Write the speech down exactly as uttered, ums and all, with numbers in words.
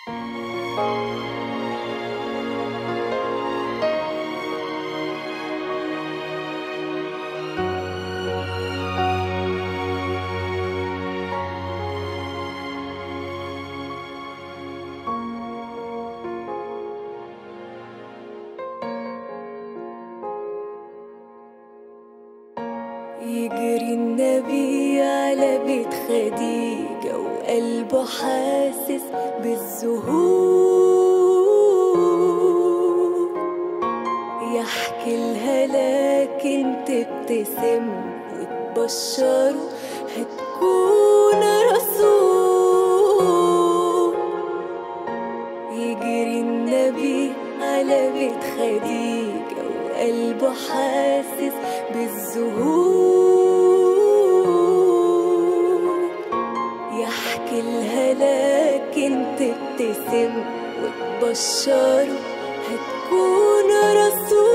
يجري النبي على بيت خديجة وقلبه حاسس بالزهور، يحكي لها لكن تبتسم وتبشره هتكون رسول. يجري النبي على بيت خديجة وقلبه حاسس بالزهور، يحكي لها لكن تبتسم وتبشره هتكون رسول.